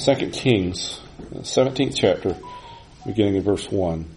2 Kings, 17th chapter, beginning in verse 1.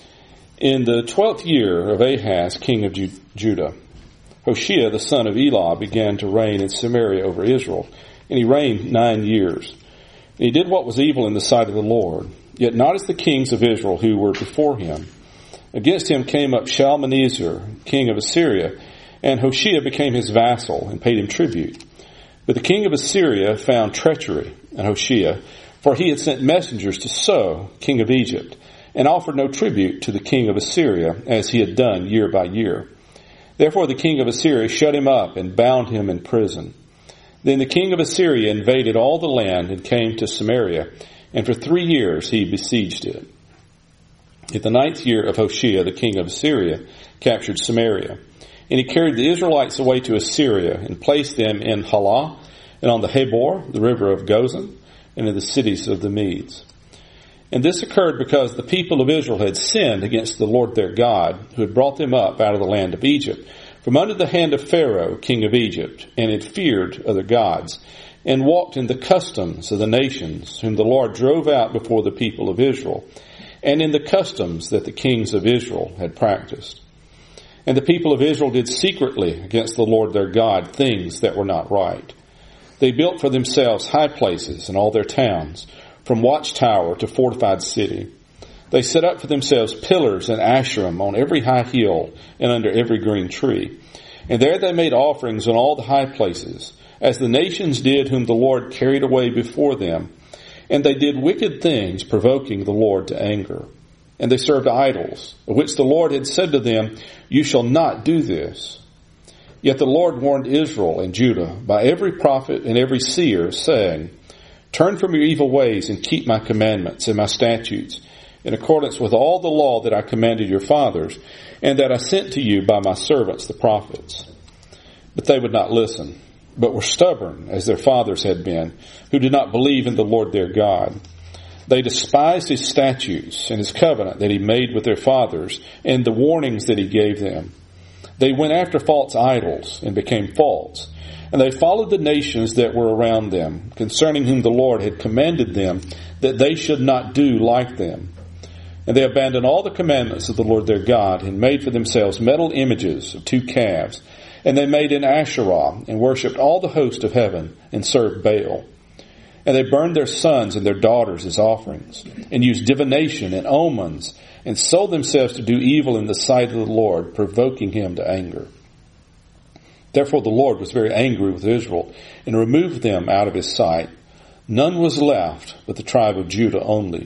In the 12th year of Ahaz, king of Judah, Hoshea, the son of Elah, began to reign in Samaria over Israel, and he reigned 9 years. And he did what was evil in the sight of the Lord, yet not as the kings of Israel who were before him. Against him came up Shalmaneser, king of Assyria, and Hoshea became his vassal and paid him tribute. But the king of Assyria found treachery in Hoshea, for he had sent messengers to So, king of Egypt, and offered no tribute to the king of Assyria, as he had done year by year. Therefore the king of Assyria shut him up and bound him in prison. Then the king of Assyria invaded all the land and came to Samaria, and for 3 years he besieged it. In the 9th year of Hoshea, the king of Assyria captured Samaria, and he carried the Israelites away to Assyria and placed them in Halah and on the Habor, the river of Gozan, and in the cities of the Medes. And this occurred because the people of Israel had sinned against the Lord their God, who had brought them up out of the land of Egypt, from under the hand of Pharaoh, king of Egypt, and had feared other gods, and walked in the customs of the nations, whom the Lord drove out before the people of Israel, and in the customs that the kings of Israel had practiced. And the people of Israel did secretly against the Lord their God things that were not right. They built for themselves high places in all their towns, from watchtower to fortified city. They set up for themselves pillars and asherim on every high hill and under every green tree. And there they made offerings on all the high places, as the nations did whom the Lord carried away before them. And they did wicked things, provoking the Lord to anger. And they served idols, of which the Lord had said to them, "You shall not do this." Yet the Lord warned Israel and Judah by every prophet and every seer, saying, "Turn from your evil ways and keep my commandments and my statutes, in accordance with all the law that I commanded your fathers, and that I sent to you by my servants the prophets." But they would not listen, but were stubborn, as their fathers had been, who did not believe in the Lord their God. They despised his statutes and his covenant that he made with their fathers, and the warnings that he gave them. They went after false idols and became false. And they followed the nations that were around them, concerning whom the Lord had commanded them that they should not do like them. And they abandoned all the commandments of the Lord their God, and made for themselves metal images of 2 calves. And they made an Asherah, and worshipped all the host of heaven, and served Baal. And they burned their sons and their daughters as offerings, and used divination and omens, and sold themselves to do evil in the sight of the Lord, provoking him to anger. Therefore the Lord was very angry with Israel, and removed them out of his sight. None was left but the tribe of Judah only.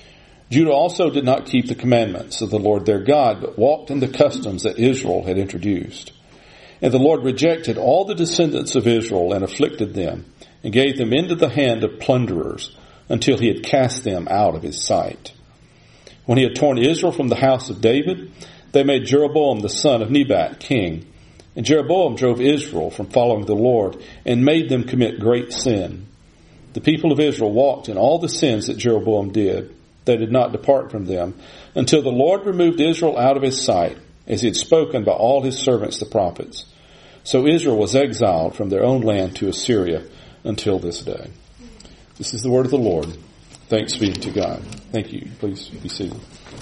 Judah also did not keep the commandments of the Lord their God, but walked in the customs that Israel had introduced. And the Lord rejected all the descendants of Israel and afflicted them, and gave them into the hand of plunderers, until he had cast them out of his sight. When he had torn Israel from the house of David, they made Jeroboam the son of Nebat king. And Jeroboam drove Israel from following the Lord, and made them commit great sin. The people of Israel walked in all the sins that Jeroboam did. They did not depart from them, until the Lord removed Israel out of his sight, as he had spoken by all his servants the prophets. So Israel was exiled from their own land to Assyria until this day. This is the word of the Lord. Thanks be to God. Thank you. Please be seated.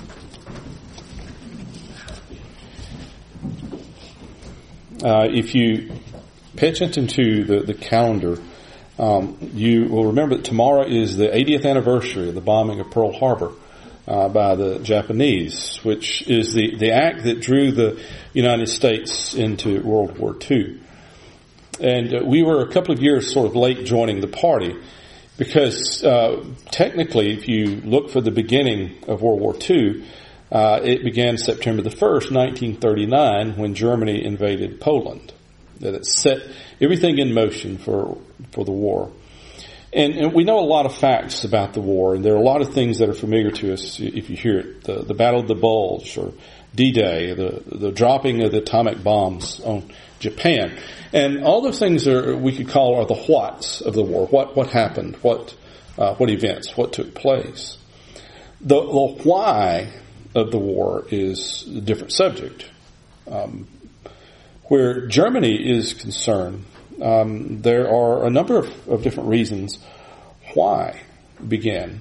If you pay attention to the calendar, you will remember that tomorrow is the 80th anniversary of the bombing of Pearl Harbor by the Japanese, which is the act that drew the United States into World War II. And we were a couple of years sort of late joining the party, because technically, if you look for the beginning of World War II, it began September the 1st, 1939, when Germany invaded Poland. That it set everything in motion for the war. And we know a lot of facts about the war, and there are a lot of things that are familiar to us if you hear it. The Battle of the Bulge, or D-Day, the dropping of the atomic bombs on Japan. And all those things we could call are the whats of the war. What happened? What events? What took place? The why of the war is a different subject. Where Germany is concerned, there are a number of different reasons why began.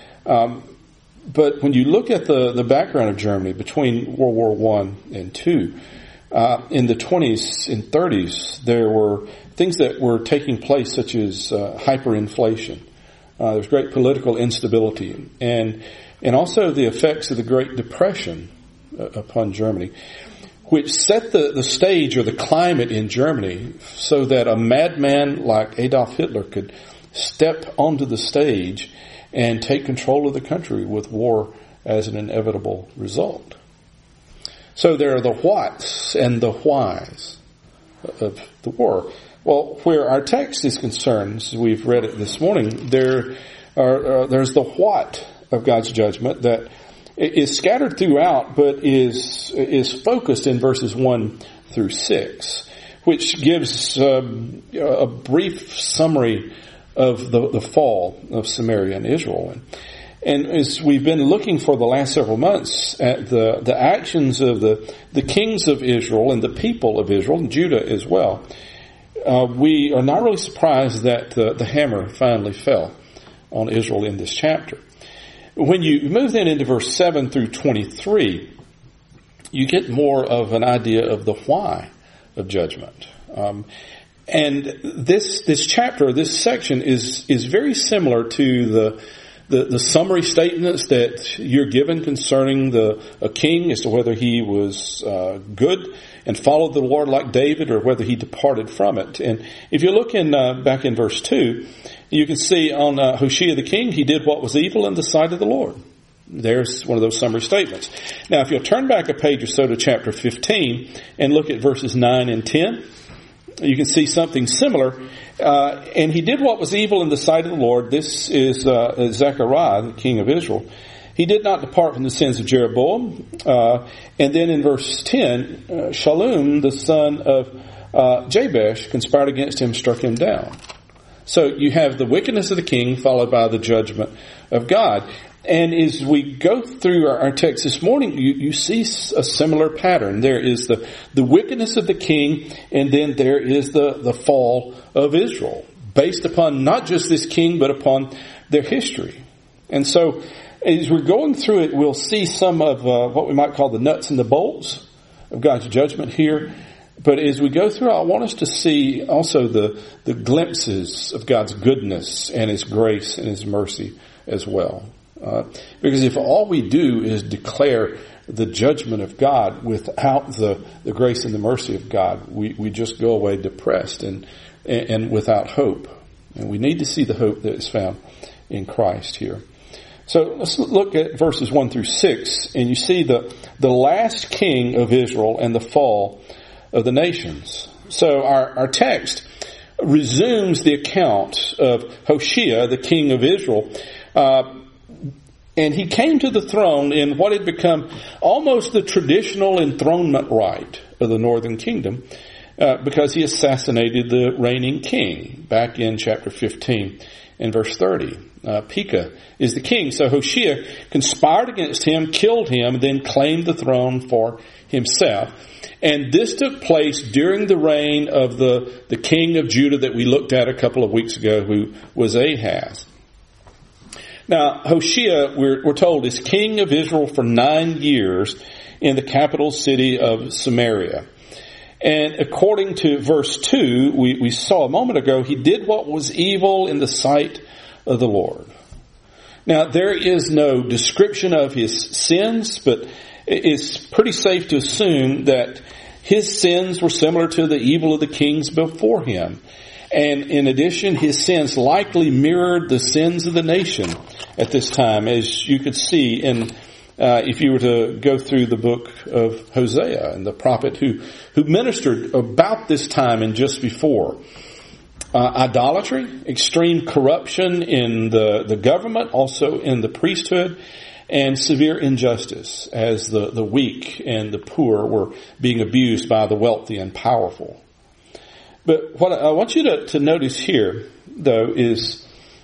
But when you look at the background of Germany between World War I and II, in the 20s and 30s, there were things that were taking place such as hyperinflation. There's great political instability and also the effects of the Great Depression upon Germany, which set the stage or the climate in Germany so that a madman like Adolf Hitler could step onto the stage and take control of the country with war as an inevitable result. So there are the whats and the whys of the war. Well, where our text is concerned, as we've read it this morning, there's the what of God's judgment that is scattered throughout, but is focused in verses 1 through 6, which gives a brief summary of the fall of Samaria and Israel. And as we've been looking for the last several months at the actions of the kings of Israel and the people of Israel, and Judah as well, we are not really surprised that the hammer finally fell on Israel in this chapter. When you move then into verse 7 through 23, you get more of an idea of the why of judgment. And this chapter, this section is very similar to the summary statements that you're given concerning a king as to whether he was good and followed the Lord like David or whether he departed from it. And if you look back in verse 2, you can see on Hoshea the king, he did what was evil in the sight of the Lord. There's one of those summary statements. Now, if you'll turn back a page or so to chapter 15 and look at verses 9 and 10, you can see something similar. And he did what was evil in the sight of the Lord. This is Zechariah, the king of Israel. He did not depart from the sins of Jeroboam. And then in verse 10, Shallum, the son of Jabesh, conspired against him, struck him down. So you have the wickedness of the king followed by the judgment of God. And as we go through our text this morning, you see a similar pattern. There is the wickedness of the king, and then there is the fall of Israel, based upon not just this king, but upon their history. And so, as we're going through it, we'll see some of what we might call the nuts and the bolts of God's judgment here. But as we go through, I want us to see also the glimpses of God's goodness and His grace and His mercy as well. Because if all we do is declare the judgment of God without the grace and the mercy of God, we just go away depressed and without hope. And we need to see the hope that is found in Christ here. So let's look at verses 1 through 6, and you see the last king of Israel and the fall of the nations. So our text resumes the account of Hoshea, the king of Israel, and he came to the throne in what had become almost the traditional enthronement rite of the northern kingdom, because he assassinated the reigning king back in chapter 15 and verse 30. Pekah is the king. So Hoshea conspired against him, killed him, then claimed the throne for himself. And this took place during the reign of the king of Judah that we looked at a couple of weeks ago, who was Ahaz. Now, Hoshea, we're told, is king of Israel for 9 years in the capital city of Samaria. And according to verse 2, we saw a moment ago, he did what was evil in the sight of the Lord. Now, there is no description of his sins, but it's pretty safe to assume that his sins were similar to the evil of the kings before him. And in addition, his sins likely mirrored the sins of the nation at this time, as you could see in if you were to go through the book of Hosea and the prophet who ministered about this time and just before. Idolatry, extreme corruption in the government, also in the priesthood, and severe injustice as the weak and the poor were being abused by the wealthy and powerful. But what I want you to notice here, though, is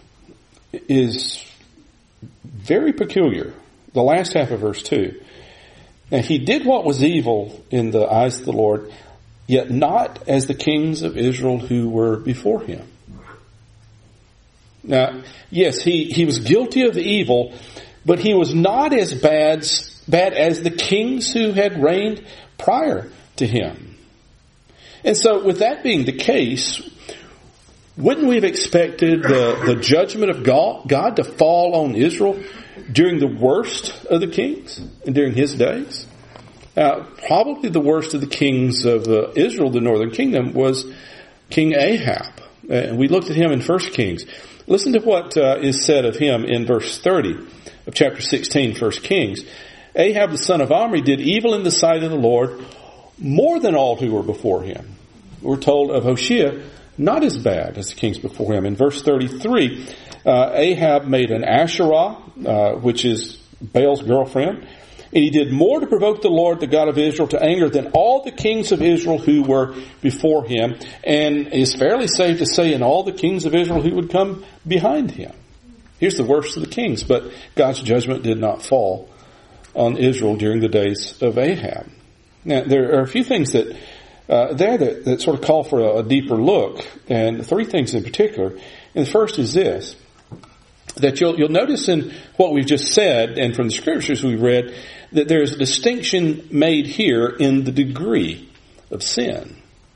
very peculiar. The last half of verse 2. Now, he did what was evil in the eyes of the Lord, yet not as the kings of Israel who were before him. Now, yes, he was guilty of evil, but he was not as bad as the kings who had reigned prior to him. And so with that being the case, wouldn't we have expected the judgment of God to fall on Israel during the worst of the kings and during his days? Probably the worst of the kings of Israel, the northern kingdom, was King Ahab. And we looked at him in 1 Kings. Listen to what is said of him in verse 30 of chapter 16, 1 Kings. Ahab the son of Omri did evil in the sight of the Lord more than all who were before him. We're told of Hoshea, not as bad as the kings before him. In verse 33, Ahab made an Asherah, which is Baal's girlfriend, and he did more to provoke the Lord, the God of Israel, to anger than all the kings of Israel who were before him. And it's fairly safe to say in all the kings of Israel who would come behind him. Here's the worst of the kings, but God's judgment did not fall on Israel during the days of Ahab. Now, there are a few things that that sort of call for a deeper look, and three things in particular. And the first is this, that you'll notice in what we've just said and from the scriptures we've read that there's a distinction made here in the degree of sin,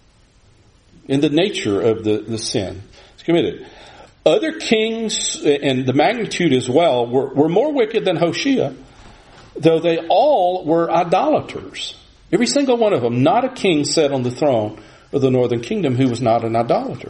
in the nature of the sin it's committed. Other kings, and the magnitude as well, were more wicked than Hoshea, though they all were idolaters. Every single one of them. Not a king sat on the throne of the northern kingdom who was not an idolater.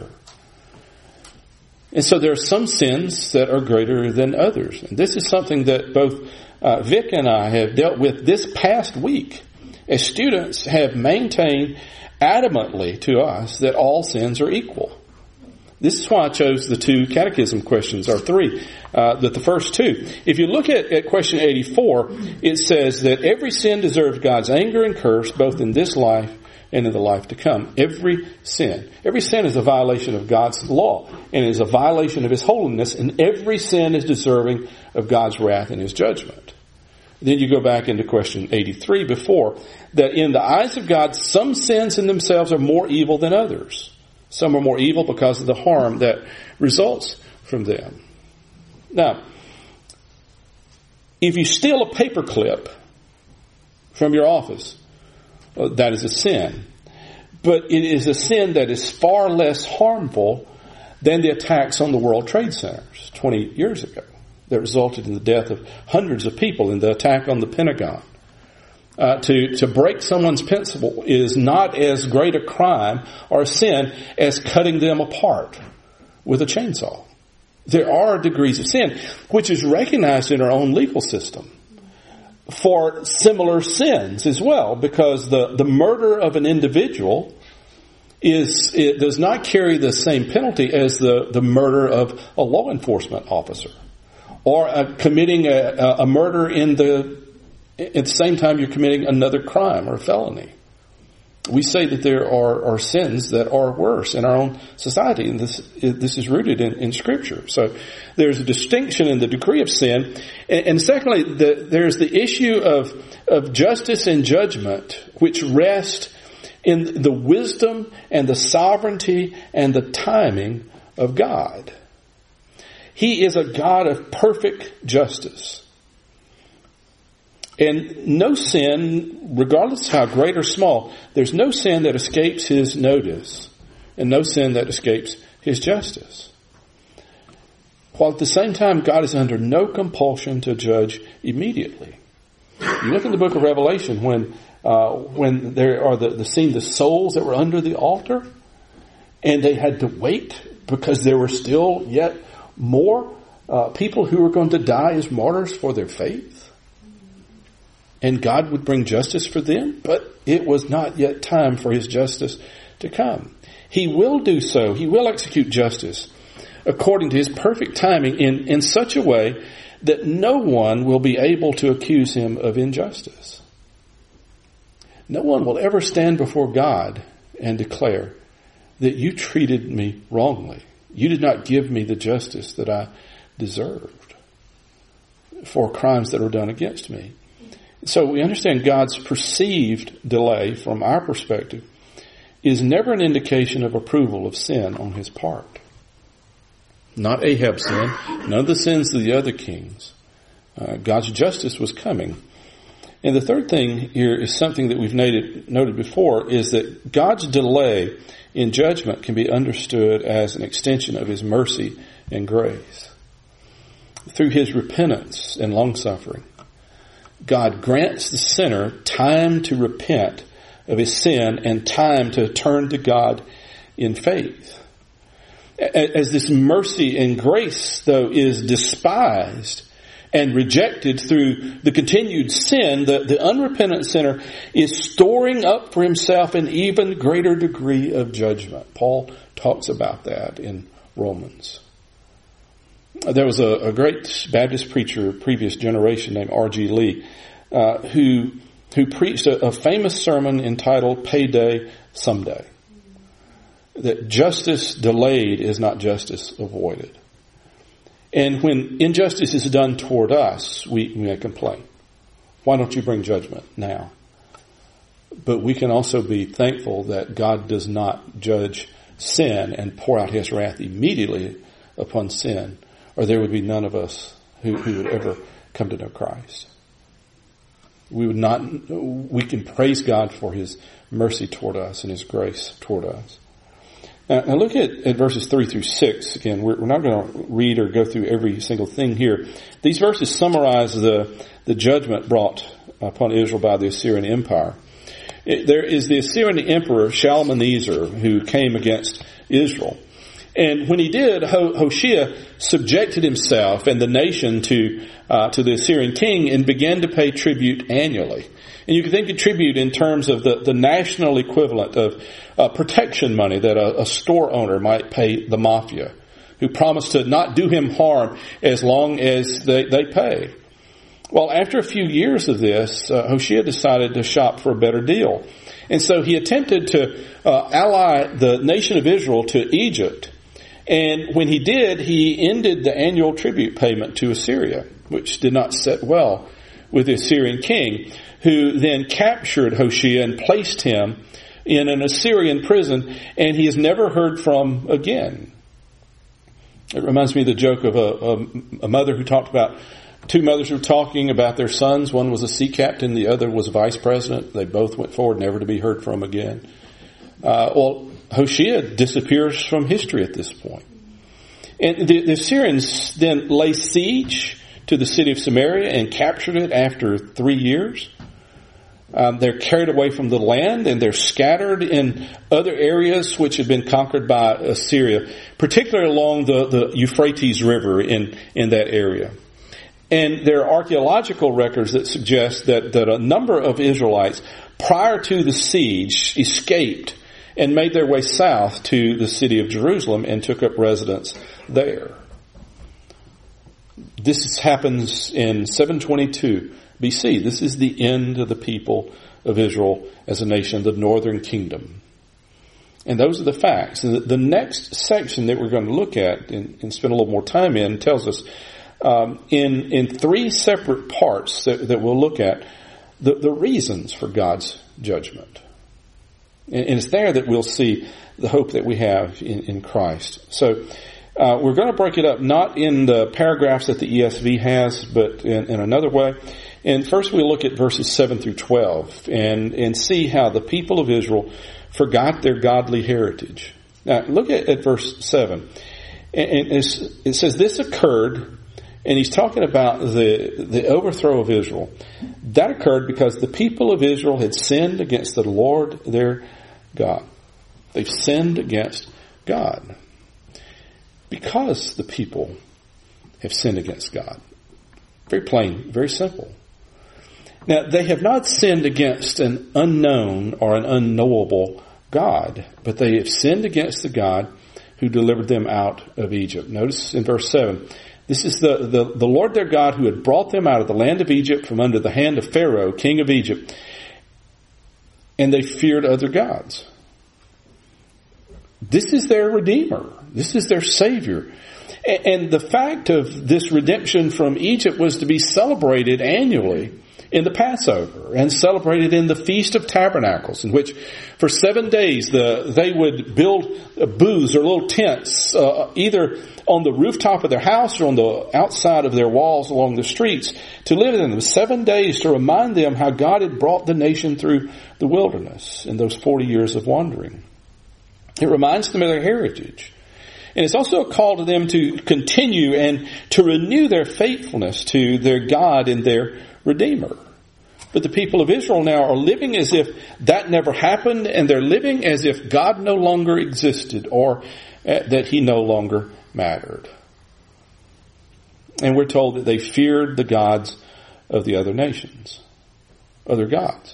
And so there are some sins that are greater than others. And this is something that both Vic and I have dealt with this past week, as students have maintained adamantly to us that all sins are equal. This is why I chose the two catechism questions, or three, the first two. If you look at question 84, it says that every sin deserves God's anger and curse, both in this life and in the life to come. Every sin. Every sin is a violation of God's law, and is a violation of His holiness, and every sin is deserving of God's wrath and His judgment. Then you go back into question 83 before, that in the eyes of God, some sins in themselves are more evil than others. Some are more evil because of the harm that results from them. Now, if you steal a paperclip from your office, that is a sin. But it is a sin that is far less harmful than the attacks on the World Trade Centers 20 years ago that resulted in the death of hundreds of people in the attack on the Pentagon. To break someone's pencil is not as great a crime or a sin as cutting them apart with a chainsaw. There are degrees of sin, which is recognized in our own legal system for similar sins as well, because the murder of an individual it does not carry the same penalty as the murder of a law enforcement officer, or committing a murder at the same time you're committing another crime or a felony. We say that there are sins that are worse in our own society, and this is rooted in Scripture. So there's a distinction in the degree of sin. And secondly, there's the issue of justice and judgment, which rest in the wisdom and the sovereignty and the timing of God. He is a God of perfect justice. And no sin, regardless of how great or small, there's no sin that escapes His notice, and no sin that escapes His justice. While at the same time, God is under no compulsion to judge immediately. You look in the book of Revelation when there are the souls that were under the altar, and they had to wait because there were still yet more people who were going to die as martyrs for their faith. And God would bring justice for them, but it was not yet time for His justice to come. He will do so. He will execute justice according to His perfect timing in such a way that no one will be able to accuse Him of injustice. No one will ever stand before God and declare that you treated me wrongly. You did not give me the justice that I deserved for crimes that were done against me. So we understand God's perceived delay from our perspective is never an indication of approval of sin on His part. Not Ahab's sin, none of the sins of the other kings. God's justice was coming. And the third thing here is something that we've noted before, is that God's delay in judgment can be understood as an extension of His mercy and grace. Through His repentance and long-suffering, God grants the sinner time to repent of his sin and time to turn to God in faith. As this mercy and grace, though, is despised and rejected through the continued sin, the unrepentant sinner is storing up for himself an even greater degree of judgment. Paul talks about that in Romans. There was a great Baptist preacher, previous generation, named R.G. Lee, who preached a famous sermon entitled Payday Someday. That justice delayed is not justice avoided. And when injustice is done toward us, we may complain. Why don't you bring judgment now? But we can also be thankful that God does not judge sin and pour out His wrath immediately upon sin, or there would be none of us who would ever come to know Christ. We can praise God for His mercy toward us and His grace toward us. Now look at verses 3 through 6. Again, we're not going to read or go through every single thing here. These verses summarize the judgment brought upon Israel by the Assyrian Empire. There is the Assyrian emperor Shalmaneser who came against Israel. And when he did, Hoshea subjected himself and the nation to the Assyrian king and began to pay tribute annually. And you can think of tribute in terms of the national equivalent of protection money that a store owner might pay the mafia, who promised to not do him harm as long as they pay. Well, after a few years of this, Hoshea decided to shop for a better deal. And so he attempted to ally the nation of Israel to Egypt. And when he did, he ended the annual tribute payment to Assyria, which did not sit well with the Assyrian king, who then captured Hoshea and placed him in an Assyrian prison, and he is never heard from again. It reminds me of the joke of a mother who talked about, two mothers were talking about their sons. One was a sea captain, the other was a vice president. They both went forward, never to be heard from again. Well, Hoshea disappears from history at this point. And the Assyrians then lay siege to the city of Samaria and captured it after 3 years. They're carried away from the land and they're scattered in other areas which have been conquered by Assyria, particularly along the Euphrates River in that area. And there are archaeological records that suggest that a number of Israelites prior to the siege escaped and made their way south to the city of Jerusalem and took up residence there. This happens in 722 BC. This is the end of the people of Israel as a nation, the northern kingdom. And those are the facts. And the next section that we're going to look at and spend a little more time in tells us in three separate parts that we'll look at the reasons for God's judgment. And it's there that we'll see the hope that we have in Christ. So we're going to break it up not in the paragraphs that the ESV has, but in another way. And first we'll look at verses 7 through 12 and see how the people of Israel forgot their godly heritage. Now look at verse 7. And it says, this occurred, and he's talking about the overthrow of Israel. That occurred because the people of Israel had sinned against the Lord their God. They've sinned against God. Because the people have sinned against God. Very plain, very simple. Now, they have not sinned against an unknown or an unknowable God, but they have sinned against the God who delivered them out of Egypt. Notice in verse 7, this is the Lord their God who had brought them out of the land of Egypt from under the hand of Pharaoh, king of Egypt. And they feared other gods. This is their Redeemer. This is their Savior. And the fact of this redemption from Egypt was to be celebrated annually in the Passover and celebrated in the Feast of Tabernacles, in which for 7 days they would build booths or little tents, either on the rooftop of their house or on the outside of their walls along the streets, to live in them 7 days to remind them how God had brought the nation through the wilderness in those 40 years of wandering. It reminds them of their heritage. And it's also a call to them to continue and to renew their faithfulness to their God and their Redeemer. But the people of Israel now are living as if that never happened, and they're living as if God no longer existed or that He no longer mattered. And we're told that they feared the gods of the other nations, other gods.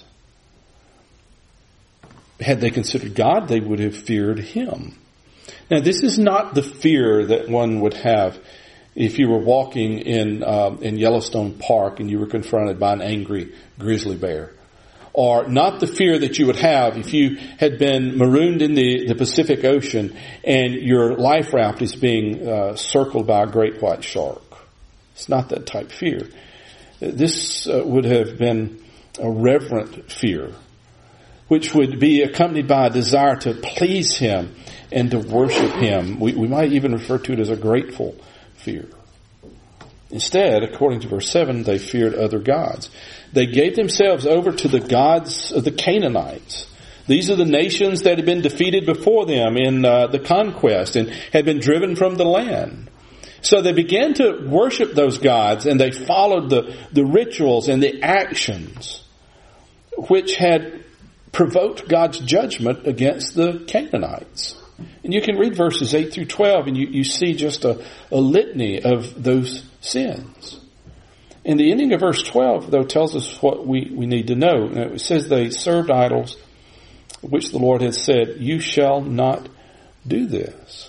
Had they considered God, they would have feared Him. Now, this is not the fear that one would have if you were walking in Yellowstone Park and you were confronted by an angry grizzly bear. Or not the fear that you would have if you had been marooned in the Pacific Ocean and your life raft is being circled by a great white shark. It's not that type of fear. This would have been a reverent fear, which would be accompanied by a desire to please Him and to worship Him. We might even refer to it as a grateful fear. Instead, according to verse 7, they feared other gods. They gave themselves over to the gods of the Canaanites. These are the nations that had been defeated before them in the conquest and had been driven from the land. So they began to worship those gods, and they followed the rituals and the actions which had provoked God's judgment against the Canaanites. And you can read verses 8 through 12 and you see just a litany of those sins. And the ending of verse 12, though, tells us what we need to know. It says they served idols, which the Lord had said, "You shall not do this."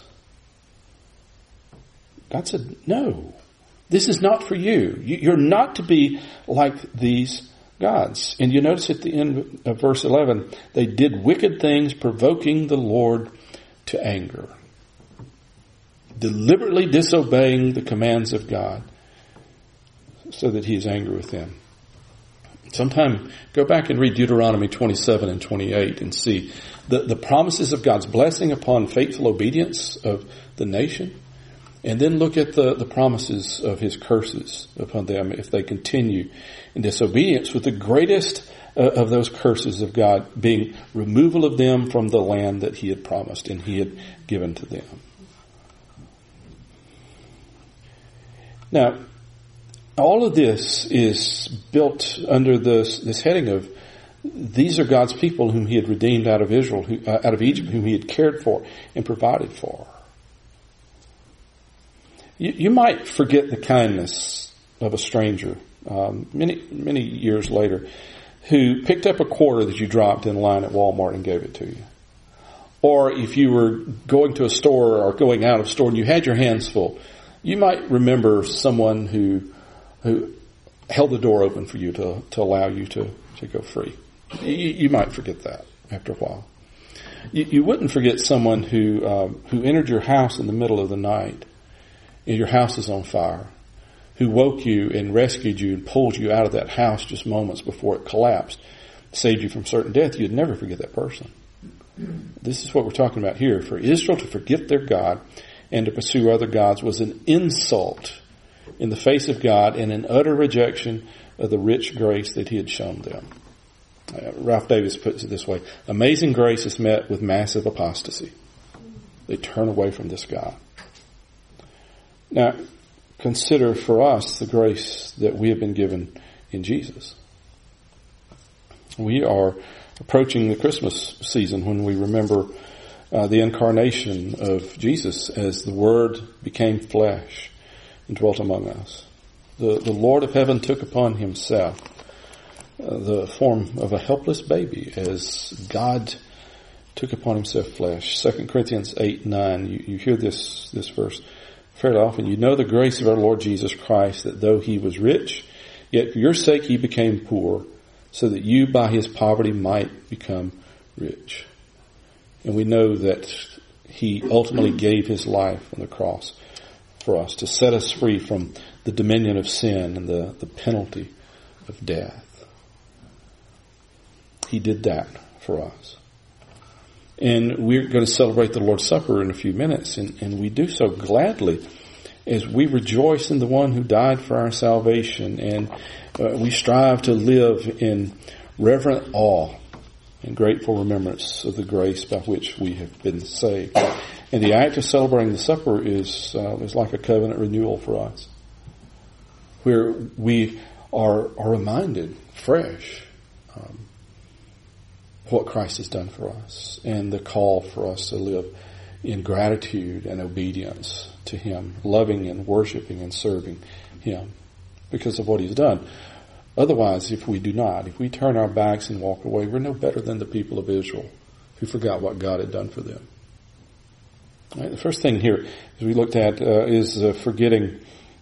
God said, no, this is not for you. You're not to be like these gods. And you notice at the end of verse 11, they did wicked things, provoking the Lord to anger. Deliberately disobeying the commands of God so that He is angry with them. Sometime go back and read Deuteronomy 27 and 28 and see the promises of God's blessing upon faithful obedience of the nation. And then look at the promises of His curses upon them if they continue in disobedience, with the greatest of those curses of God being removal of them from the land that He had promised and He had given to them. Now, all of this is built under this heading of these are God's people whom He had redeemed out of out of Egypt, whom He had cared for and provided for. You might forget the kindness of a stranger many years later who picked up a quarter that you dropped in line at Walmart and gave it to you. Or if you were going to a store or going out of a store and you had your hands full, you might remember someone who held the door open for you to allow you to go free. You might forget that after a while. You wouldn't forget someone who entered your house in the middle of the night and your house is on fire, who woke you and rescued you and pulled you out of that house just moments before it collapsed, saved you from certain death. You'd never forget that person. This is what we're talking about here. For Israel to forget their God and to pursue other gods was an insult in the face of God and an utter rejection of the rich grace that He had shown them. Ralph Davis puts it this way: amazing grace is met with massive apostasy. They turn away from this God. Now, consider for us the grace that we have been given in Jesus. We are approaching the Christmas season when we remember the incarnation of Jesus as the Word became flesh and dwelt among us. The Lord of heaven took upon Himself the form of a helpless baby as God took upon Himself flesh. 2 Corinthians 8:9, you hear this verse fairly often. You know the grace of our Lord Jesus Christ, that though He was rich, yet for your sake He became poor, so that you by His poverty might become rich. And we know that He ultimately gave His life on the cross for us to set us free from the dominion of sin and the penalty of death. He did that for us. And we're going to celebrate the Lord's Supper in a few minutes, and we do so gladly as we rejoice in the one who died for our salvation, and we strive to live in reverent awe and grateful remembrance of the grace by which we have been saved. And the act of celebrating the supper is like a covenant renewal for us, where we are reminded fresh what Christ has done for us, and the call for us to live in gratitude and obedience to Him, loving and worshiping and serving Him because of what He's done. Otherwise, if we do not, if we turn our backs and walk away, we're no better than the people of Israel who forgot what God had done for them. Right, the first thing here, as we looked at, is forgetting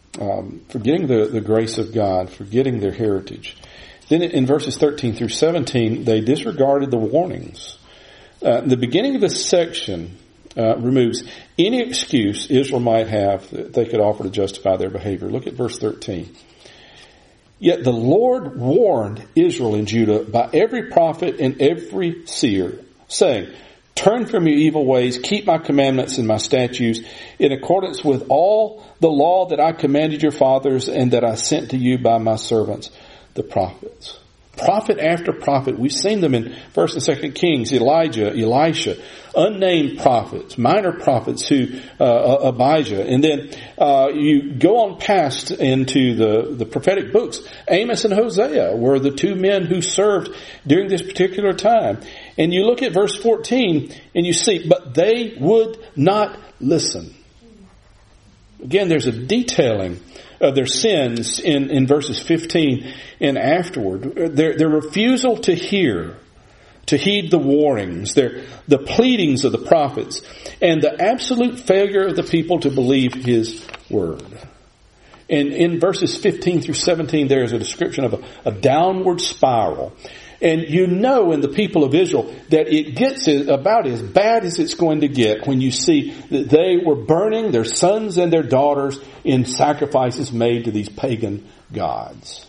the grace of God, forgetting their heritage. Then in verses 13 through 17, they disregarded the warnings. The beginning of this section removes any excuse Israel might have that they could offer to justify their behavior. Look at verse 13. Yet the Lord warned Israel and Judah by every prophet and every seer, saying, turn from your evil ways, keep my commandments and my statutes in accordance with all the law that I commanded your fathers and that I sent to you by my servants, the prophets. Prophet after prophet. We've seen them in 1st and 2nd Kings, Elijah, Elisha, unnamed prophets, minor prophets who, Abijah. And then, you go on past into the prophetic books. Amos and Hosea were the two men who served during this particular time. And you look at verse 14 and you see, but they would not listen. Again, there's a detailing of their sins in verses 15 and afterward. Their refusal to hear, to heed the warnings, the pleadings of the prophets, and the absolute failure of the people to believe His word. And in verses 15 through 17, there is a description of a downward spiral. And you know in the people of Israel that it gets about as bad as it's going to get when you see that they were burning their sons and their daughters in sacrifices made to these pagan gods.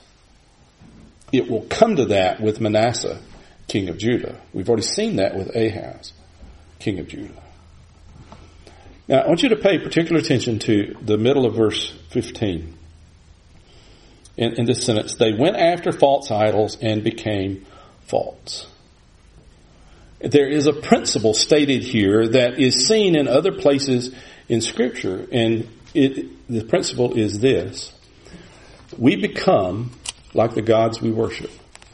It will come to that with Manasseh, king of Judah. We've already seen that with Ahaz, king of Judah. Now, I want you to pay particular attention to the middle of verse 15. In this sentence, they went after false idols and became false. There is a principle stated here that is seen in other places in Scripture, and the principle is this: we become like the gods we worship.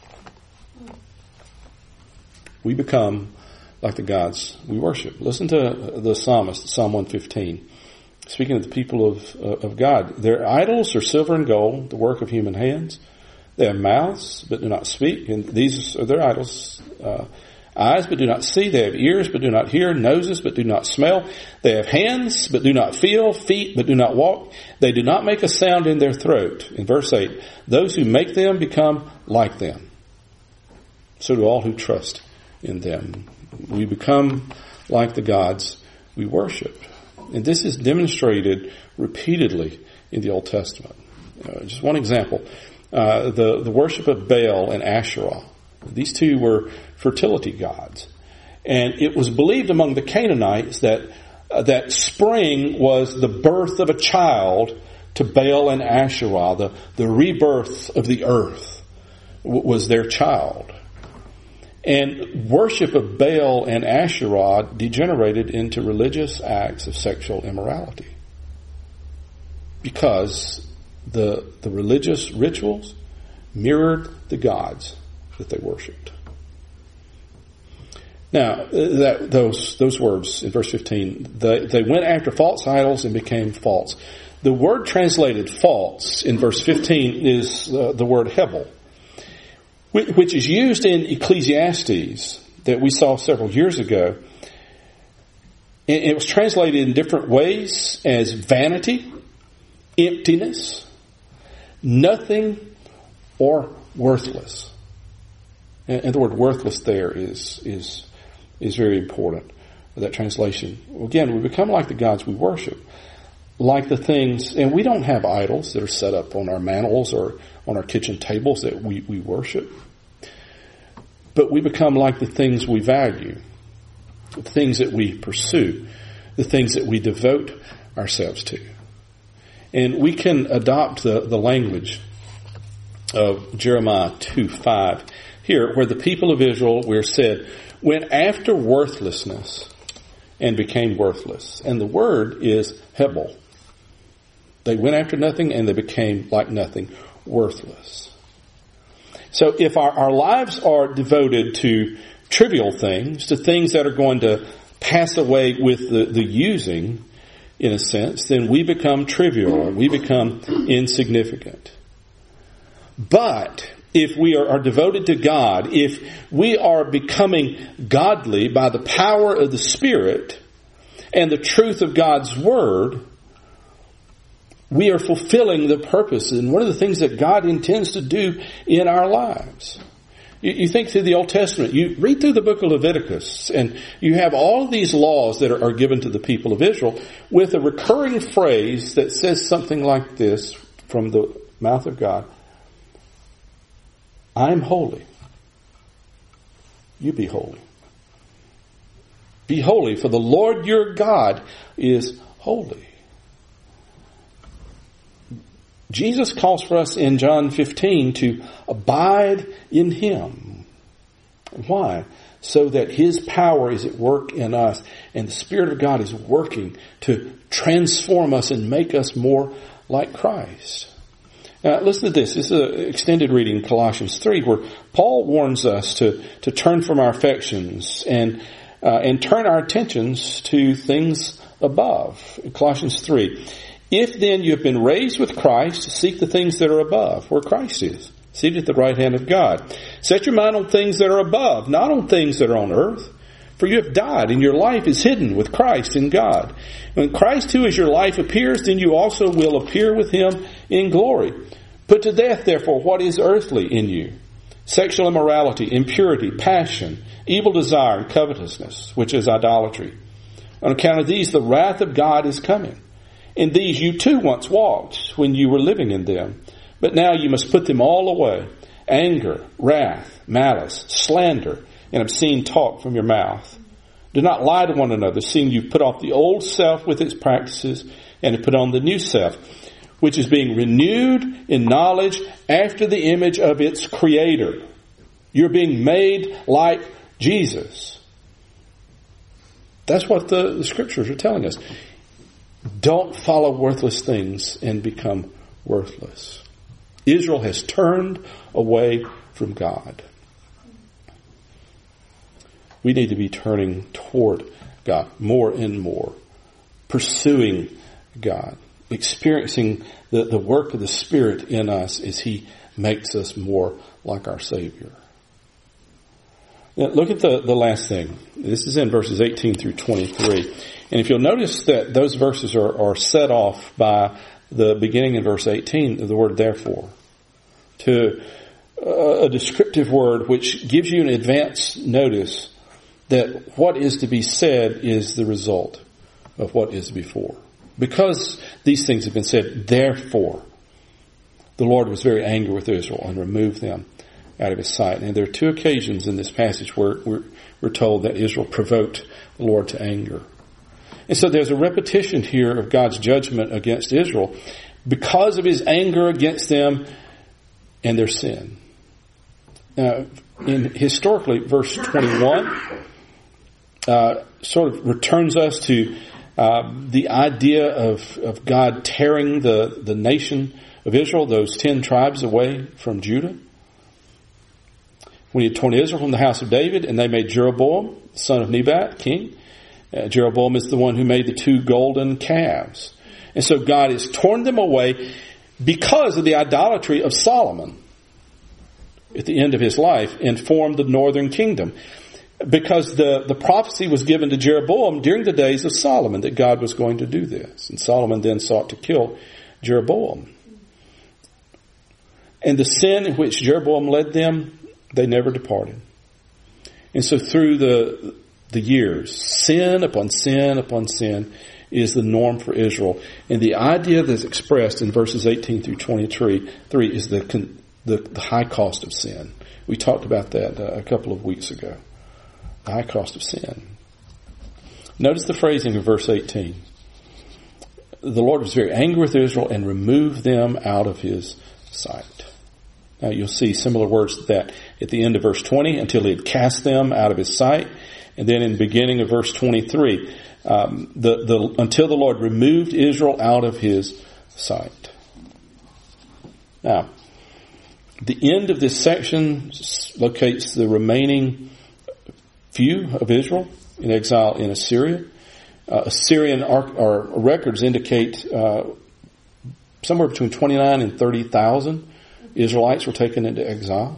We become like the gods we worship. Listen to the psalmist, Psalm 115. Speaking of the people of God, their idols are silver and gold, the work of human hands. They have mouths, but do not speak, and these are their idols. Eyes, but do not see. They have ears, but do not hear. Noses, but do not smell. They have hands, but do not feel. Feet, but do not walk. They do not make a sound in their throat. In verse 8, those who make them become like them. So do all who trust in them. We become like the gods we worship. And this is demonstrated repeatedly in the Old Testament. Just one example. The worship of Baal and Asherah. These two were fertility gods. And it was believed among the Canaanites that spring was the birth of a child to Baal and Asherah. The rebirth of the earth was their child. And worship of Baal and Asherah degenerated into religious acts of sexual immorality. Because the religious rituals mirrored the gods that they worshipped. Now, those words in verse 15, they went after false idols and became false. The word translated false in verse 15 is the word Hebel, which is used in Ecclesiastes that we saw several years ago. It was translated in different ways as vanity, emptiness, nothing, or worthless. And the word worthless there is very important, that translation. Again, we become like the gods we worship, like the things, and we don't have idols that are set up on our mantles or on our kitchen tables that we worship. but we become like the things we value, the things that we pursue, the things that we devote ourselves to. And we can adopt the language of Jeremiah 2:5 here, where the people of Israel were said, went after worthlessness and became worthless. And the word is hebel. They went after nothing and they became like nothing, worthless. So if our lives are devoted to trivial things, to things that are going to pass away with the using, in a sense, then we become trivial, we become insignificant. But if we are devoted to God, if we are becoming godly by the power of the Spirit and the truth of God's Word, we are fulfilling the purpose and one of the things that God intends to do in our lives. You think through the Old Testament, you read through the book of Leviticus, and you have all of these laws that are given to the people of Israel with a recurring phrase that says something like this from the mouth of God: I'm holy. You be holy. Be holy, for the Lord your God is holy. Jesus calls for us in John 15 to abide in Him. Why? So that His power is at work in us and the Spirit of God is working to transform us and make us more like Christ. Now, listen to this. This is an extended reading in Colossians 3 where Paul warns us to turn from our affections and turn our attentions to things above. In Colossians 3. If then you have been raised with Christ, seek the things that are above, where Christ is, seated at the right hand of God. Set your mind on things that are above, not on things that are on earth. For you have died, and your life is hidden with Christ in God. When Christ, who is your life, appears, then you also will appear with Him in glory. Put to death, therefore, what is earthly in you: sexual immorality, impurity, passion, evil desire, and covetousness, which is idolatry. On account of these, the wrath of God is coming. In these you too once walked when you were living in them. But now you must put them all away: anger, wrath, malice, slander, and obscene talk from your mouth. Do not lie to one another, seeing you put off the old self with its practices and to put on the new self, which is being renewed in knowledge after the image of its Creator. You're being made like Jesus. That's what the Scriptures are telling us. Don't follow worthless things and become worthless. Israel has turned away from God. We need to be turning toward God more and more, pursuing God, experiencing the work of the Spirit in us as He makes us more like our Savior. Now, look at the last thing. This is in verses 18 through 23. And if you'll notice that those verses are set off by the beginning in verse 18 of the word therefore, to a descriptive word which gives you an advance notice that what is to be said is the result of what is before. Because these things have been said, therefore, the Lord was very angry with Israel and removed them out of His sight. And there are two occasions in this passage where we're told that Israel provoked the Lord to anger. And so there's a repetition here of God's judgment against Israel because of His anger against them and their sin. Historically, verse 21 sort of returns us to the idea of God tearing the nation of Israel, those 10 tribes, away from Judah. When He had torn Israel from the house of David, and they made Jeroboam, son of Nebat, king. Jeroboam is the one who made the 2 golden calves. And so God has torn them away because of the idolatry of Solomon at the end of his life and formed the northern kingdom. Because the prophecy was given to Jeroboam during the days of Solomon that God was going to do this. And Solomon then sought to kill Jeroboam. And the sin in which Jeroboam led them, they never departed. And so through the years, sin upon sin upon sin is the norm for Israel. And the idea that's expressed in verses 18 through 23 is the the high cost of sin. We talked about that a couple of weeks ago. The high cost of sin. Notice the phrasing of verse 18. The Lord was very angry with Israel and removed them out of his sight. Now you'll see similar words to that at the end of verse 20, until he had cast them out of his sight. And then in the beginning of verse 23, until the Lord removed Israel out of his sight. Now, the end of this section locates the remaining few of Israel in exile in Assyria. Assyrian records indicate somewhere between 29 and 30,000 Israelites were taken into exile,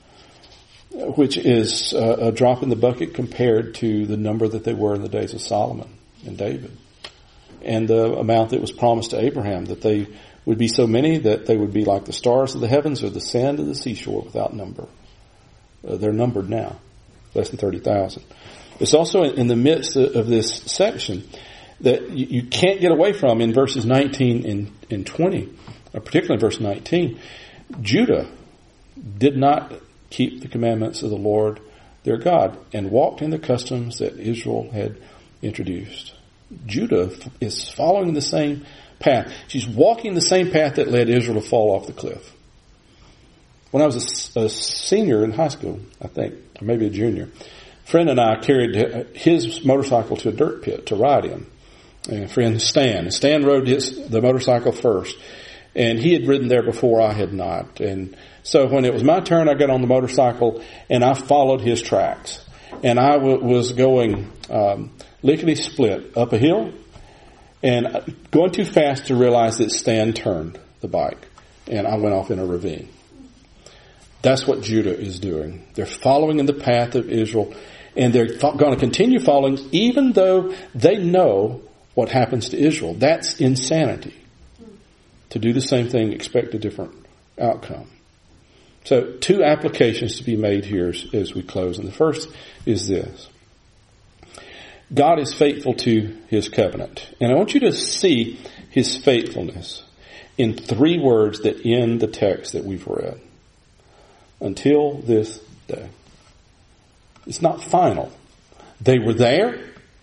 which is a drop in the bucket compared to the number that they were in the days of Solomon and David, and the amount that was promised to Abraham, that they would be so many that they would be like the stars of the heavens or the sand of the seashore without number. They're numbered now, less than 30,000. It's also in the midst of this section that you can't get away from in verses 19 and 20, particularly verse 19. Judah did not keep the commandments of the Lord their God and walked in the customs that Israel had introduced. Judah is following the same path. She's walking the same path that led Israel to fall off the cliff. When I was a senior in high school, I think, or maybe a junior, a friend and I carried his motorcycle to a dirt pit to ride in. And a friend, Stan rode the motorcycle first. And he had ridden there before I had not. And so when it was my turn, I got on the motorcycle and I followed his tracks. And I was going lickety-split up a hill and going too fast to realize that Stan turned the bike. And I went off in a ravine. That's what Judah is doing. They're following in the path of Israel. And they're going to continue following even though they know what happens to Israel. That's insanity. To do the same thing, expect a different outcome. So, two applications to be made here as we close. And the first is this. God is faithful to his covenant. And I want you to see his faithfulness in three words that end the text that we've read. Until this day. It's not final. They were there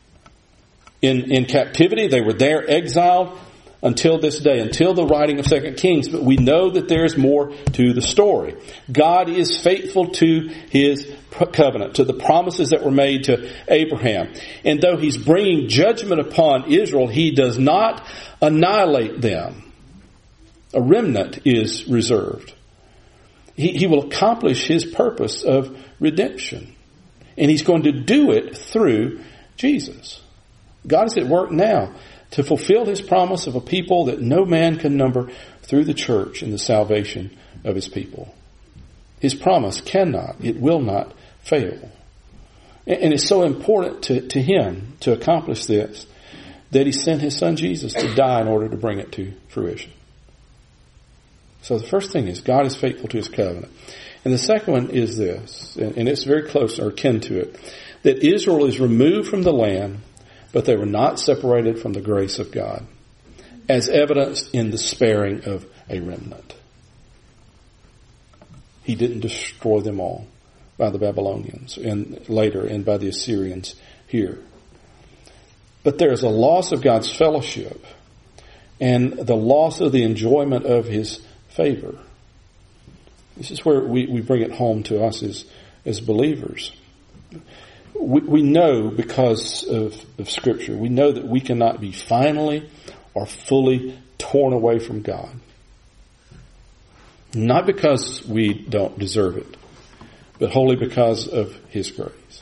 in captivity. They were there exiled. Until this day, until the writing of 2 Kings. But we know that there's more to the story. God is faithful to his covenant, to the promises that were made to Abraham. And though he's bringing judgment upon Israel, he does not annihilate them. A remnant is reserved. He will accomplish his purpose of redemption. And he's going to do it through Jesus. God is at work now to fulfill his promise of a people that no man can number through the church and the salvation of his people. His promise cannot, it will not fail. And it's so important to him to accomplish this that he sent his son Jesus to die in order to bring it to fruition. So the first thing is God is faithful to his covenant. And the second one is this, and it's very close or akin to it, that Israel is removed from the land, but they were not separated from the grace of God, as evidenced in the sparing of a remnant. He didn't destroy them all by the Babylonians and later and by the Assyrians here. But there is a loss of God's fellowship and the loss of the enjoyment of his favor. This is where we bring it home to us as believers. We know because of Scripture, we know that we cannot be finally or fully torn away from God. Not because we don't deserve it, but wholly because of his grace.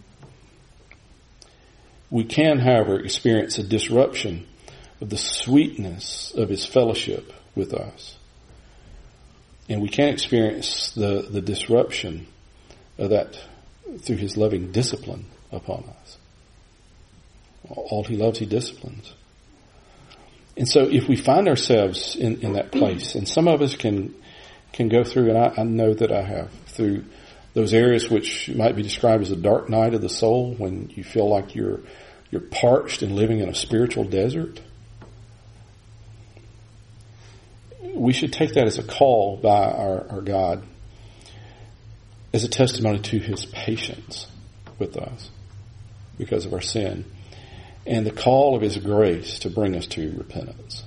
We can, however, experience a disruption of the sweetness of his fellowship with us. And we can experience the disruption of that through his loving discipline upon us. All he loves, he disciplines. And so if we find ourselves in that place, and some of us can go through, and I know that I have, through those areas which might be described as a dark night of the soul, when you feel like you're parched and living in a spiritual desert. we should take that as a call by our God, as a testimony to his patience with us because of our sin, and the call of his grace to bring us to repentance.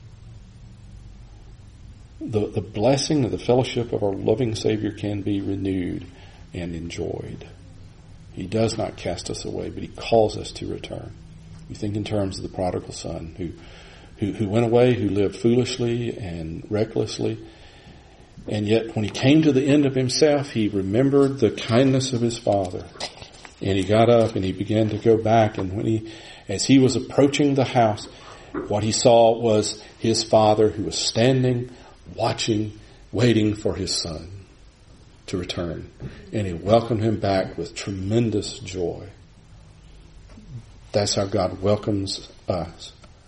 The blessing of the fellowship of our loving Savior can be renewed and enjoyed. He does not cast us away, but he calls us to return. We think in terms of the prodigal son who went away, who lived foolishly and recklessly, and yet when he came to the end of himself, he remembered the kindness of his father, and he got up and he began to go back. And as he was approaching the house, what he saw was his father, who was standing, watching, waiting for his son to return. And he welcomed him back with tremendous joy. That's how God welcomes us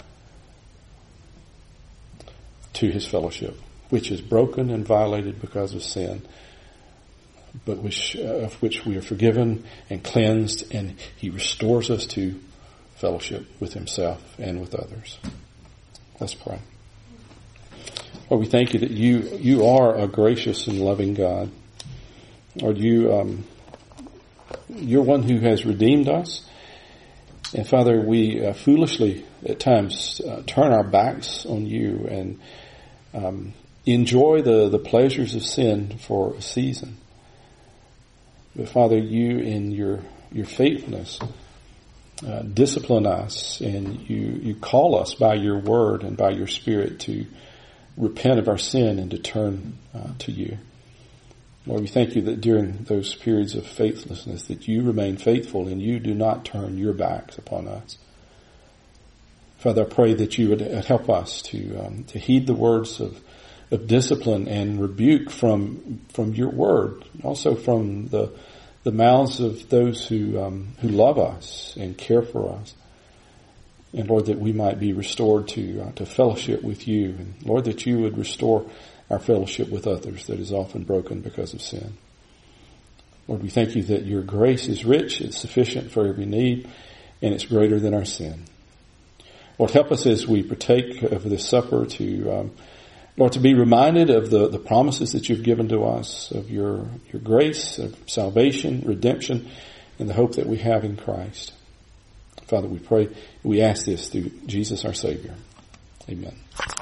to his fellowship, which is broken and violated because of sin, but of which we are forgiven and cleansed, and he restores us to fellowship with himself and with others. Let's pray. Lord, we thank you that you are a gracious and loving God. Lord, you're one who has redeemed us. And Father, we foolishly at times turn our backs on you and enjoy the pleasures of sin for a season. But Father, you in your faithfulness discipline us, and you call us by your word and by your Spirit to repent of our sin and to turn to you. Lord, we thank you that during those periods of faithlessness that you remain faithful and you do not turn your backs upon us. Father, I pray that you would help us to heed the words of discipline and rebuke from your word, also from the mouths of those who love us and care for us. And Lord, that we might be restored to fellowship with you. And Lord, that you would restore our fellowship with others that is often broken because of sin. Lord, we thank you that your grace is rich, it's sufficient for every need, and it's greater than our sin. Lord, help us as we partake of this supper to, Lord, to be reminded of the promises that you've given to us, of your grace, of salvation, redemption, and the hope that we have in Christ. Father, we pray, we ask this through Jesus our Savior. Amen.